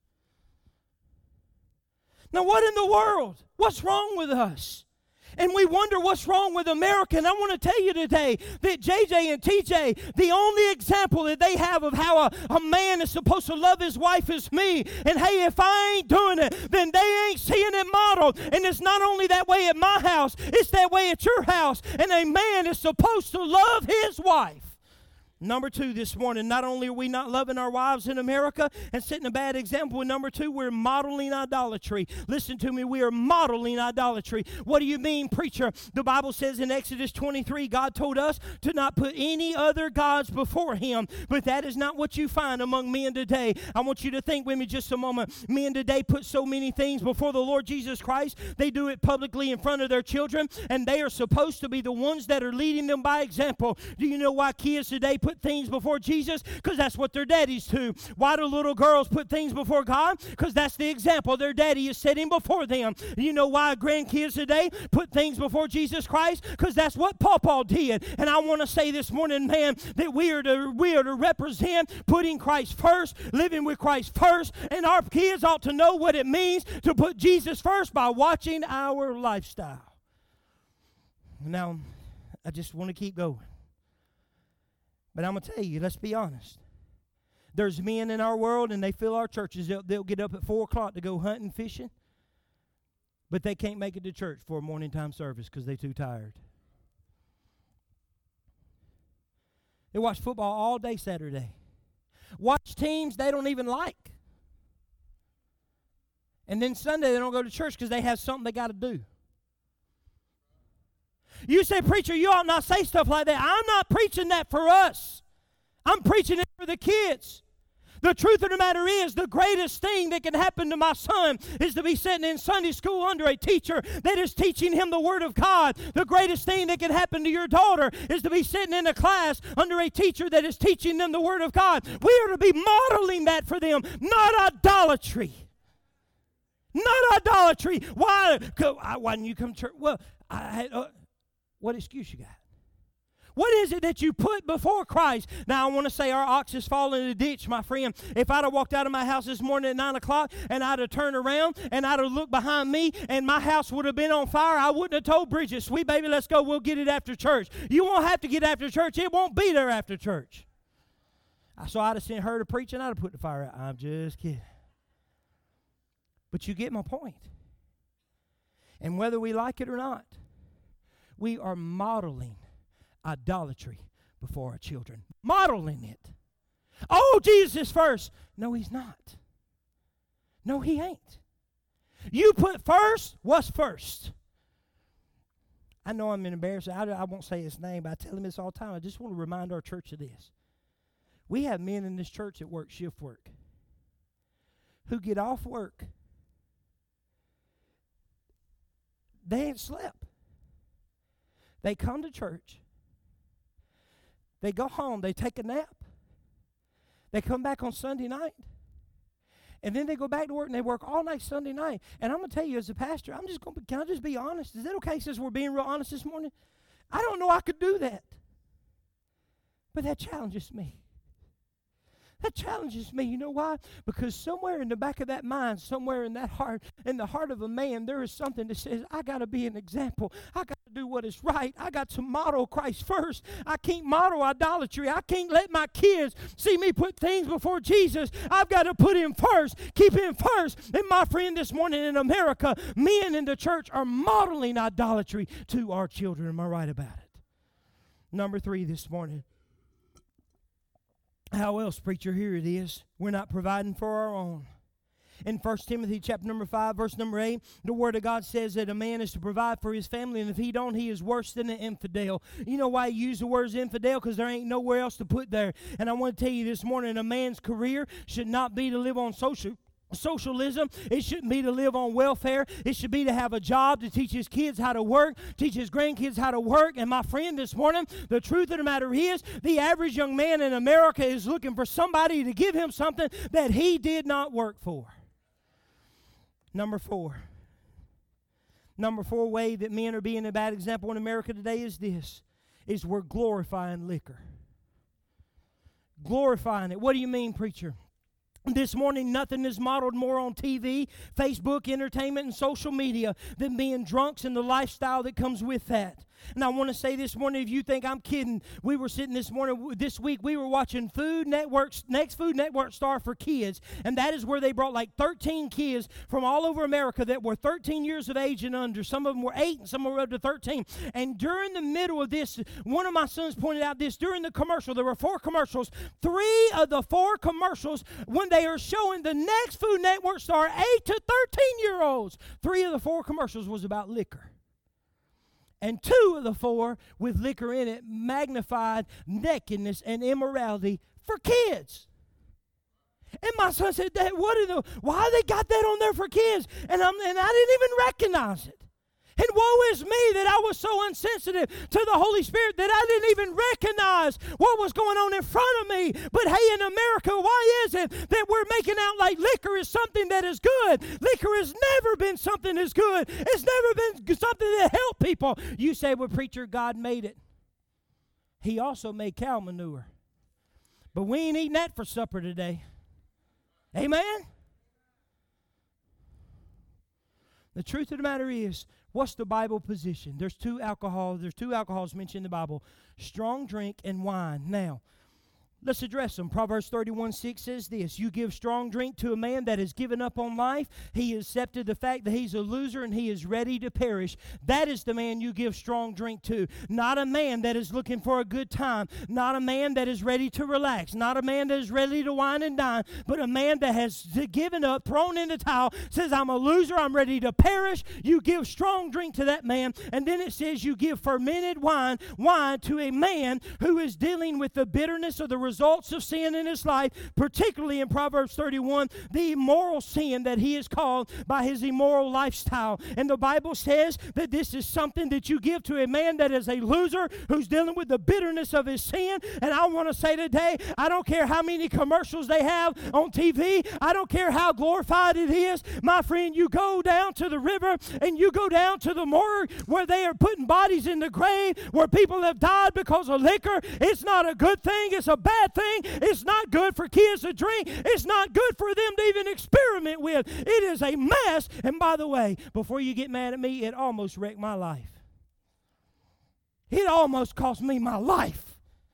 Now, what in the world? What's wrong with us? And we wonder what's wrong with America. And I want to tell you today that J J and T J, the only example that they have of how a, a man is supposed to love his wife is me. And hey, if I ain't doing it, then they ain't seeing it modeled. And it's not only that way at my house, it's that way at your house. And a man is supposed to love his wife. Number two this morning, not only are we not loving our wives in America and setting a bad example, number two, we're modeling idolatry. Listen to me, we are modeling idolatry. What do you mean, preacher? The Bible says in Exodus twenty-three, God told us to not put any other gods before him, but that is not what you find among men today. I want you to think with me just a moment. Men today put so many things before the Lord Jesus Christ. They do it publicly in front of their children, and they are supposed to be the ones that are leading them by example. Do you know why kids today put things before Jesus? Because that's what their daddies do. Why do little girls put things before God? Because that's the example their daddy is setting before them. You know why grandkids today put things before Jesus Christ? Because that's what Pawpaw did. And I want to say this morning, man, that we are to we are to represent putting Christ first, living with Christ first, and our kids ought to know what it means to put Jesus first by watching our lifestyle. Now, I just want to keep going. But I'm going to tell you, let's be honest. There's men in our world, and they fill our churches. They'll, they'll get up at four o'clock to go hunting, fishing. But they can't make it to church for a morning time service because they're too tired. They watch football all day Saturday. Watch teams they don't even like. And then Sunday they don't go to church because they have something they got to do. You say, preacher, you ought not say stuff like that. I'm not preaching that for us. I'm preaching it for the kids. The truth of the matter is, the greatest thing that can happen to my son is to be sitting in Sunday school under a teacher that is teaching him the Word of God. The greatest thing that can happen to your daughter is to be sitting in a class under a teacher that is teaching them the Word of God. We are to be modeling that for them, not idolatry. Not idolatry. Why? Why didn't you come to church? Well, I... Uh, What excuse you got? What is it that you put before Christ? Now, I want to say our ox has fallen in the ditch, my friend. If I'd have walked out of my house this morning at nine o'clock and I'd have turned around and I'd have looked behind me and my house would have been on fire, I wouldn't have told Bridget, sweet baby, let's go. We'll get it after church. You won't have to get after church. It won't be there after church. So I'd have sent her to preach and I'd have put the fire out. I'm just kidding. But you get my point. And whether we like it or not, we are modeling idolatry before our children. Modeling it. Oh, Jesus is first. No, he's not. No, he ain't. You put first what's first. I know I'm embarrassed. I, I won't say his name, but I tell him this all the time. I just want to remind our church of this. We have men in this church that work shift work, who get off work. They ain't slept. They come to church. They go home. They take a nap. They come back on Sunday night. And then they go back to work and they work all night Sunday night. And I'm going to tell you as a pastor, I'm just going to, can I just be honest? Is that okay since we're being real honest this morning? I don't know I could do that. But that challenges me. That challenges me. You know why? Because somewhere in the back of that mind, somewhere in that heart, in the heart of a man, there is something that says, I got to be an example. I got to do what is right. I got to model Christ first. I can't model idolatry. I can't let my kids see me put things before Jesus. I've got to put him first, keep him first. And my friend, this morning in America, men in the church are modeling idolatry to our children. Am I right about it? Number three this morning. How else, preacher? Here it is. We're not providing for our own. In First Timothy chapter number five, verse number eight, the Word of God says that a man is to provide for his family, and if he don't, he is worse than an infidel. You know why he used the words infidel? Because there ain't nowhere else to put there. And I want to tell you this morning, a man's career should not be to live on social Socialism. It shouldn't be to live on welfare. It should be to have a job, to teach his kids how to work, teach his grandkids how to work. And my friend, this morning, the truth of the matter is, the average young man in America is looking for somebody to give him something that he did not work for. Number four. Number four way that men are being a bad example in America today is this, is we're glorifying liquor. Glorifying it. What do you mean, preacher? This morning, nothing is modeled more on T V, Facebook, entertainment, and social media than being drunks and the lifestyle that comes with that. And I want to say this morning, if you think I'm kidding, we were sitting this morning, this week, we were watching Food Network's Next Food Network Star for Kids, and that is where they brought like thirteen kids from all over America that were thirteen years of age and under. Some of them were eight, and some were up to thirteen. And during the middle of this, one of my sons pointed out this, during the commercial, there were four commercials. Three of the four commercials, when they are showing the Next Food Network Star eight to thirteen-year-olds, three of the four commercials was about liquor. And two of the four with liquor in it magnified nakedness and immorality for kids. And my son said, Dad, what are the, why they got that on there for kids? And, I'm, and I didn't even recognize it. And woe is me that I was so insensitive to the Holy Spirit that I didn't even recognize what was going on in front of me. But hey, in America, why is it that we're making out like liquor is something that is good? Liquor has never been something that's good. It's never been something that helped people. You say, well, preacher, God made it. He also made cow manure. But we ain't eating that for supper today. Amen? The truth of the matter is, what's the Bible position? There's two alcohol, there's two alcohols mentioned in the Bible, strong drink and wine. Now, let's address them. Proverbs thirty-one six says this, you give strong drink to a man that has given up on life. He has accepted the fact that he's a loser and he is ready to perish. That is the man you give strong drink to. Not a man that is looking for a good time. Not a man that is ready to relax. Not a man that is ready to wine and dine. But a man that has given up, thrown in the towel, says, I'm a loser, I'm ready to perish. You give strong drink to that man. And then it says you give fermented wine, wine to a man who is dealing with the bitterness of the results of sin in his life, particularly in Proverbs thirty-one, the immoral sin that he is called by his immoral lifestyle. And the Bible says that this is something that you give to a man that is a loser who's dealing with the bitterness of his sin. And I want to say today, I don't care how many commercials they have on T V. I don't care how glorified it is. My friend, you go down to the river and you go down to the morgue where they are putting bodies in the grave, where people have died because of liquor. It's not a good thing. It's a bad thing. It's not good for kids to drink. It's not good for them to even experiment with. It is a mess. And by the way, before you get mad at me, it almost wrecked my life. It almost cost me my life.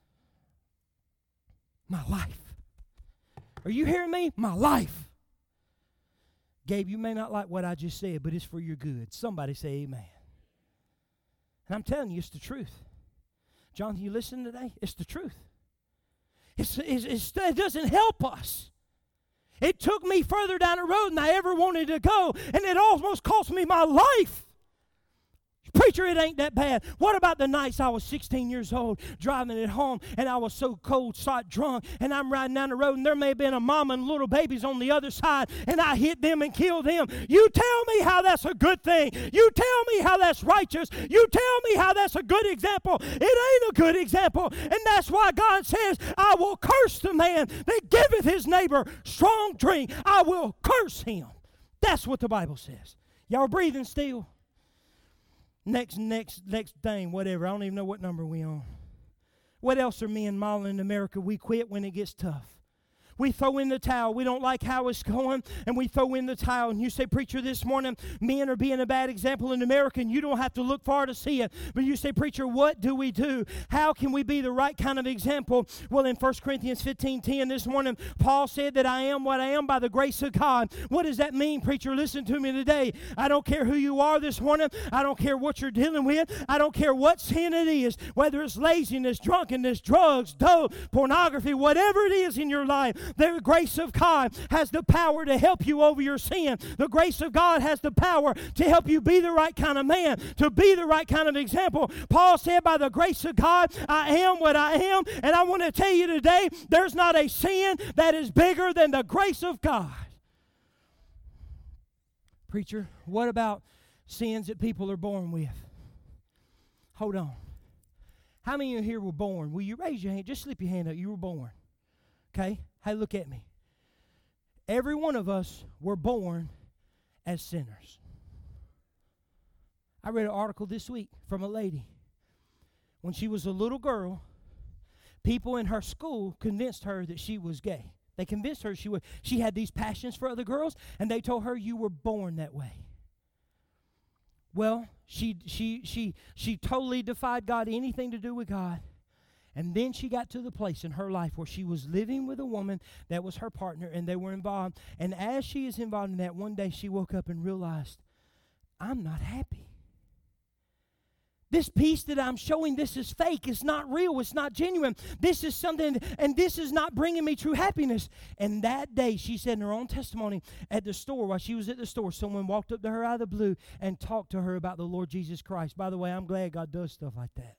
My life. Are you hearing me? My life. Gabe, you may not like what I just said, but it's for your good. Somebody say amen. And I'm telling you, it's the truth. John, you listen today? It's the truth. It's, it's, it's, it doesn't help us. It took me further down the road than I ever wanted to go, and it almost cost me my life. preacher, it ain't that bad. What about the nights I was sixteen years old, driving it home, and I was so cold, sot drunk, and I'm riding down the road, and there may have been a mama and little babies on the other side, and I hit them and killed them. You tell me how that's a good thing. You tell me how that's righteous. You tell me how that's a good example. It ain't a good example, and that's why God says, I will curse the man that giveth his neighbor strong drink. I will curse him. That's what the Bible says. Y'all are breathing still? Next, next, next thing, whatever. I don't even know what number we on. What else are men modeling in America? We quit when it gets tough. We throw in the towel. We don't like how it's going, and we throw in the towel. And you say, preacher, this morning, men are being a bad example in America, and you don't have to look far to see it. But you say, preacher, what do we do? How can we be the right kind of example? Well, in First Corinthians fifteen ten this morning, Paul said that I am what I am by the grace of God. What does that mean, preacher? Listen to me today. I don't care who you are this morning. I don't care what you're dealing with. I don't care what sin it is, whether it's laziness, drunkenness, drugs, dope, pornography, whatever it is in your life. The grace of God has the power to help you over your sin. The grace of God has the power to help you be the right kind of man, to be the right kind of example. Paul said, by the grace of God, I am what I am. And I want to tell you today, there's not a sin that is bigger than the grace of God. Preacher, what about sins that people are born with? Hold on. How many of you here were born? Will you raise your hand? Just slip your hand up. You were born. Okay? Hey, look at me. Every one of us were born as sinners. I read an article this week from a lady. When she was a little girl, people in her school convinced her that she was gay. They convinced her she was, she had these passions for other girls, and they told her you were born that way. Well, she she she she totally defied God, anything to do with God. And then she got to the place in her life where she was living with a woman that was her partner, and they were involved. And as she is involved in that, one day she woke up and realized, I'm not happy. This peace that I'm showing, this is fake. It's not real. It's not genuine. This is something, and this is not bringing me true happiness. And that day, she said in her own testimony, at the store, while she was at the store, someone walked up to her out of the blue and talked to her about the Lord Jesus Christ. By the way, I'm glad God does stuff like that.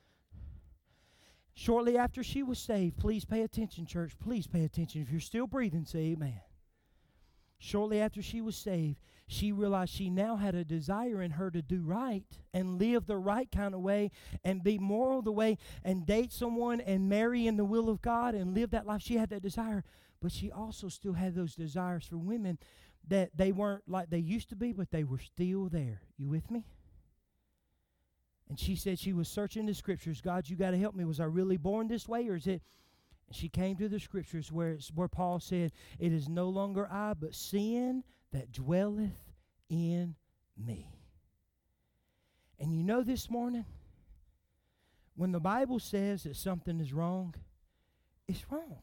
Shortly after she was saved, please pay attention, church. Please pay attention. If you're still breathing, say amen. Shortly after she was saved, she realized she now had a desire in her to do right and live the right kind of way and be moral the way and date someone and marry in the will of God and live that life. She had that desire, but she also still had those desires for women that they weren't like they used to be, but they were still there. You with me? And she said she was searching the scriptures. God, you got to help me. Was I really born this way, or is it? And she came to the scriptures where it's, where Paul said, it is no longer I, but sin that dwelleth in me. And you know this morning, when the Bible says that something is wrong, it's wrong.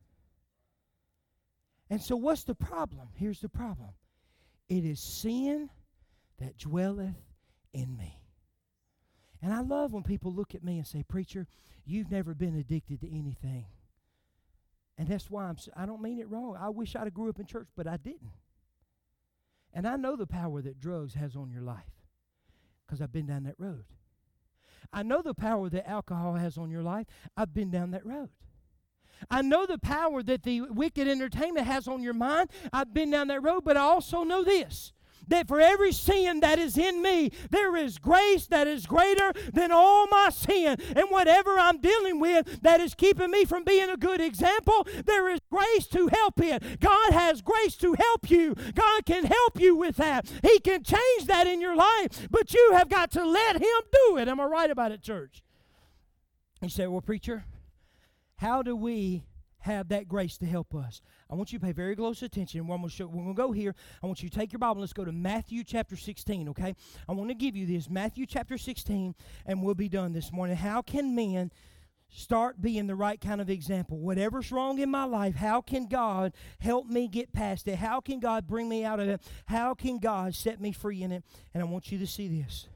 And so what's the problem? Here's the problem. It is sin that dwelleth in me. And I love when people look at me and say, preacher, you've never been addicted to anything. And that's why I'm, I don't mean it wrong. I wish I'd have grew up in church, but I didn't. And I know the power that drugs has on your life because I've been down that road. I know the power that alcohol has on your life. I've been down that road. I know the power that the wicked entertainment has on your mind. I've been down that road, but I also know this. That for every sin that is in me, there is grace that is greater than all my sin. And whatever I'm dealing with that is keeping me from being a good example, there is grace to help it. God has grace to help you. God can help you with that. He can change that in your life, but you have got to let Him do it. Am I right about it, church? You say, well, preacher, how do we have that grace to help us? I want you to pay very close attention. We're going to show, we're going to go here. I want you to take your Bible. Let's go to Matthew chapter sixteen, okay? I want to give you this, Matthew chapter sixteen, and we'll be done this morning. How can men start being the right kind of example? Whatever's wrong in my life, how can God help me get past it? How can God bring me out of it? How can God set me free in it? And I want you to see this.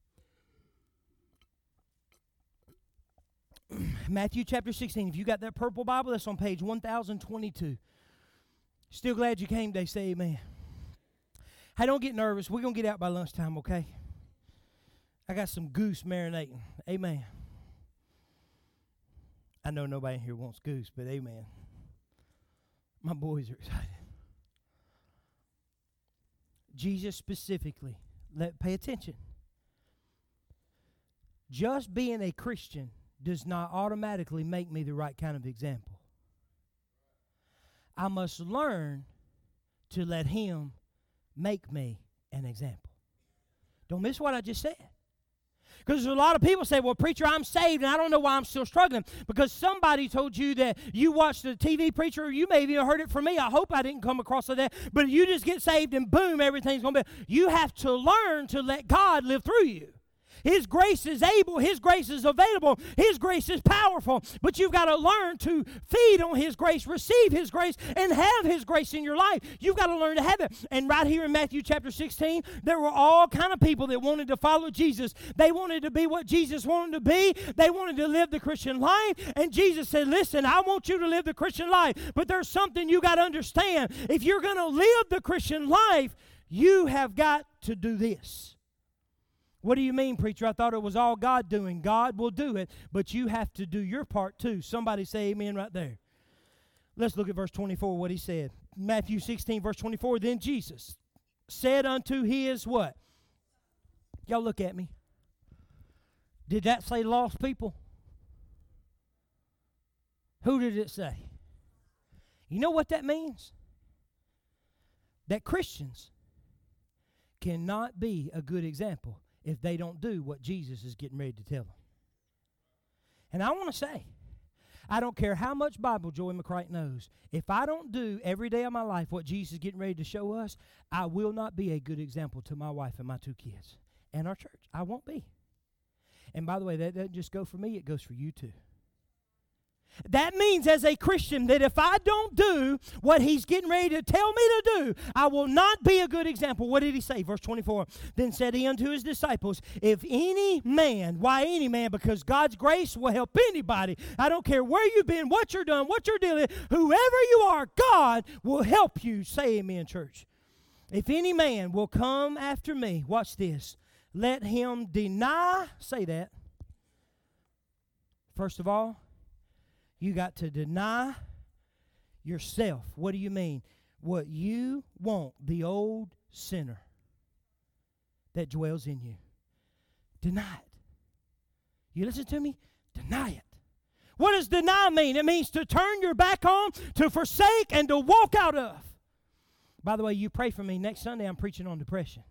Matthew chapter sixteen. If you got that purple Bible, that's on page one thousand twenty-two. Still glad you came today. Say amen. Hey, don't get nervous. We're going to get out by lunchtime, okay? I got some goose marinating. Amen. I know nobody in here wants goose, but amen. My boys are excited. Jesus specifically, let pay attention. Just being a Christian does not automatically make me the right kind of example. I must learn to let Him make me an example. Don't miss what I just said. Because a lot of people say, well, preacher, I'm saved, and I don't know why I'm still struggling. Because somebody told you that you watched a T V preacher, or you may have even heard it from me. I hope I didn't come across that. But you just get saved, and boom, everything's going to be. You have to learn to let God live through you. His grace is able. His grace is available. His grace is powerful. But you've got to learn to feed on His grace, receive His grace, and have His grace in your life. You've got to learn to have it. And right here in Matthew chapter sixteen, there were all kind of people that wanted to follow Jesus. They wanted to be what Jesus wanted to be. They wanted to live the Christian life. And Jesus said, listen, I want you to live the Christian life. But there's something you got to understand. If you're going to live the Christian life, you have got to do this. What do you mean, preacher? I thought it was all God doing. God will do it, but you have to do your part too. Somebody say amen right there. Let's look at verse twenty-four, what He said. Matthew sixteen, verse twenty-four, then Jesus said unto His what? Y'all look at me. Did that say lost people? Who did it say? You know what that means? That Christians cannot be a good example if they don't do what Jesus is getting ready to tell them. And I want to say, I don't care how much Bible Joey McCright knows, if I don't do every day of my life what Jesus is getting ready to show us, I will not be a good example to my wife and my two kids and our church. I won't be. And by the way, that doesn't just go for me, it goes for you too. That means as a Christian that if I don't do what He's getting ready to tell me to do, I will not be a good example. What did He say? Verse twenty-four, then said He unto His disciples, if any man, why any man? Because God's grace will help anybody. I don't care where you've been, what you're done, what you're doing, whoever you are, God will help you. Say amen, church. If any man will come after me, watch this, let him deny, say that. First of all, you got to deny yourself. What do you mean? What you want, the old sinner that dwells in you. Deny it. You listen to me? Deny it. What does deny mean? It means to turn your back on, to forsake, and to walk out of. By the way, you pray for me. Next Sunday I'm preaching on depression.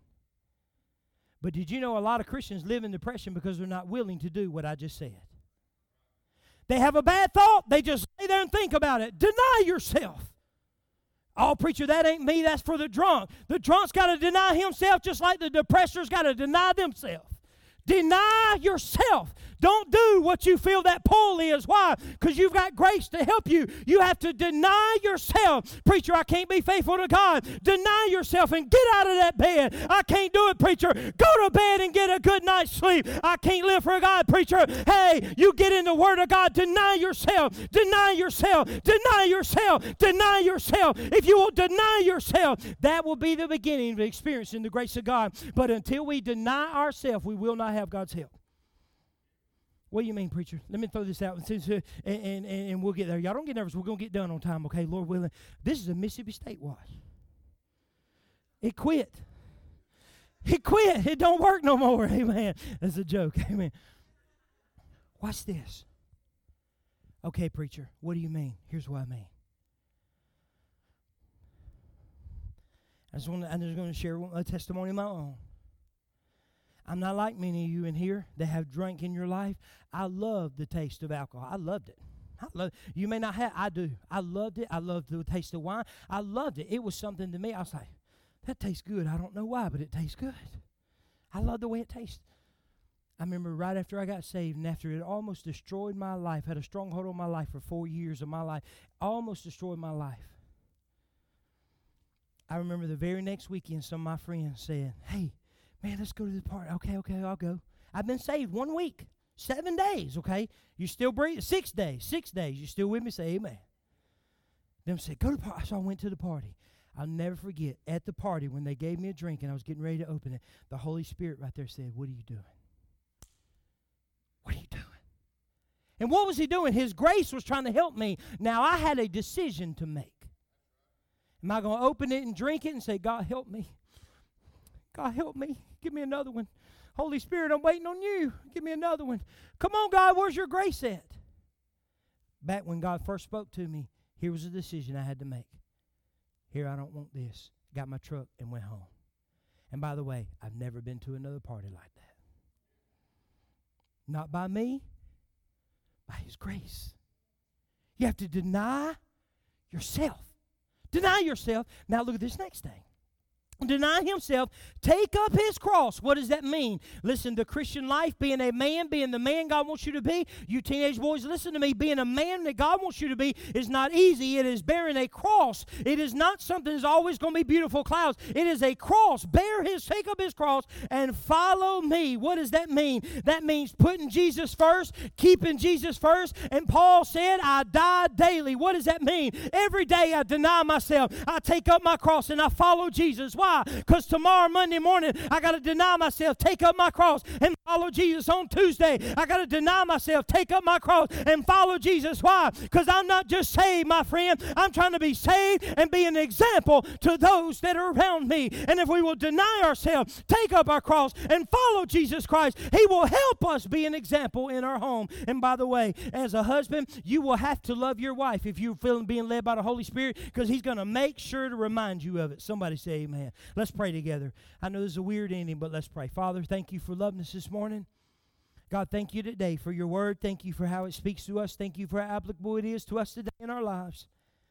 But did you know a lot of Christians live in depression because they're not willing to do what I just said? They have a bad thought, they just lay there and think about it. Deny yourself. Oh, preacher, that ain't me, that's for the drunk. The drunk's got to deny himself just like the depressor's got to deny themselves. Deny yourself. Don't do what you feel that pull is. Why? Because you've got grace to help you. You have to deny yourself. Preacher, I can't be faithful to God. Deny yourself and get out of that bed. I can't do it, preacher. Go to bed and get a good night's sleep. I can't live for God, preacher. Hey, you get in the Word of God. Deny yourself. Deny yourself. Deny yourself. Deny yourself. If you will deny yourself, that will be the beginning of experiencing the grace of God. But until we deny ourselves, we will not have God's help. What do you mean, preacher? Let me throw this out and, and, and, and we'll get there. Y'all don't get nervous. We're going to get done on time, okay, Lord willing. This is a Mississippi State watch. It quit. It quit. It don't work no more. Amen. That's a joke. Amen. Watch this. Okay, preacher, what do you mean? Here's what I mean. I just want to, I'm just going to share a testimony of my own. I'm not like many of you in here that have drank in your life. I love the taste of alcohol. I loved it. I love, you may not have, I do. I loved it. I loved the taste of wine. I loved it. It was something to me. I was like, that tastes good. I don't know why, but it tastes good. I love the way it tastes. I remember right after I got saved and after it almost destroyed my life, had a stronghold on my life for four years of my life, almost destroyed my life. I remember the very next weekend some of my friends said, hey, man, let's go to the party. Okay, okay, I'll go. I've been saved one week, seven days, okay? You still breathing? Six days, six days. You still with me? Say amen. Them said, go to the party. So I went to the party. I'll never forget, at the party when they gave me a drink and I was getting ready to open it, the Holy Spirit right there said, what are you doing? And what was he doing? His grace was trying to help me. Now I had a decision to make. Am I going to open it and drink it and say, God, help me? God, help me. Give me another one. Holy Spirit, I'm waiting on you. Give me another one. Come on, God, where's your grace at? Back when God first spoke to me, here was a decision I had to make. Here, I don't want this. Got my truck and went home. And by the way, I've never been to another party like that. Not by me, by His grace. You have to deny yourself. Deny yourself. Now look at this next thing. Deny himself, take up his cross. What does that mean? Listen, the Christian life, being a man, being the man God wants you to be. You teenage boys, listen to me. Being a man that God wants you to be is not easy. It is bearing a cross. It is not something that's always going to be beautiful clouds. It is a cross. Bear his, take up his cross and follow me. What does that mean? That means putting Jesus first, keeping Jesus first. And Paul said, I die daily. What does that mean? Every day I deny myself. I take up my cross and I follow Jesus. Why? Because tomorrow, Monday morning, I got to deny myself, take up my cross, and follow Jesus. On Tuesday, I got to deny myself, take up my cross, and follow Jesus. Why? Because I'm not just saved, my friend. I'm trying to be saved and be an example to those that are around me. And if we will deny ourselves, take up our cross, and follow Jesus Christ, He will help us be an example in our home. And by the way, as a husband, you will have to love your wife if you're feeling being led by the Holy Spirit, because He's going to make sure to remind you of it. Somebody say amen. Let's pray together. I know this is a weird ending, but let's pray. Father, thank you for loving us this morning. God, thank you today for your word. Thank you for how it speaks to us. Thank you for how applicable it is to us today in our lives.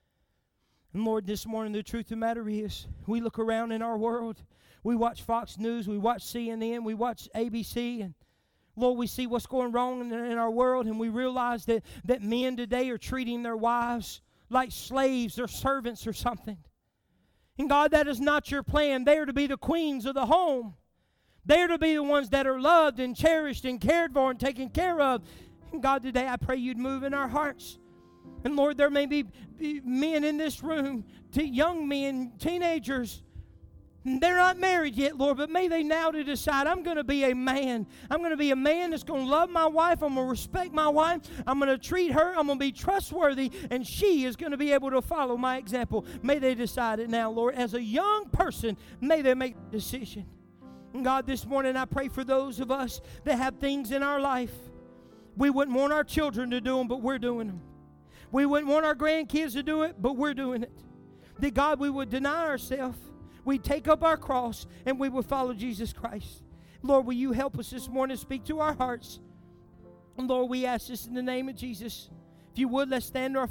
And Lord, this morning the truth of the matter is, we look around in our world. We watch Fox News. We watch C N N. We watch A B C. And Lord, we see what's going wrong in, in our world, and we realize that, that men today are treating their wives like slaves or servants or something. And God, that is not your plan. They are to be the queens of the home. They are to be the ones that are loved and cherished and cared for and taken care of. And God, today I pray you'd move in our hearts. And Lord, there may be men in this room, young men, teenagers. They're not married yet, Lord, but may they now to decide, I'm going to be a man. I'm going to be a man that's going to love my wife. I'm going to respect my wife. I'm going to treat her. I'm going to be trustworthy, and she is going to be able to follow my example. May they decide it now, Lord. As a young person, may they make a decision. And God, this morning I pray for those of us that have things in our life. We wouldn't want our children to do them, but we're doing them. We wouldn't want our grandkids to do it, but we're doing it. That God, we would deny ourselves. We take up our cross and we will follow Jesus Christ. Lord, will you help us this morning, speak to our hearts. And Lord, we ask this in the name of Jesus. If you would, let's stand to our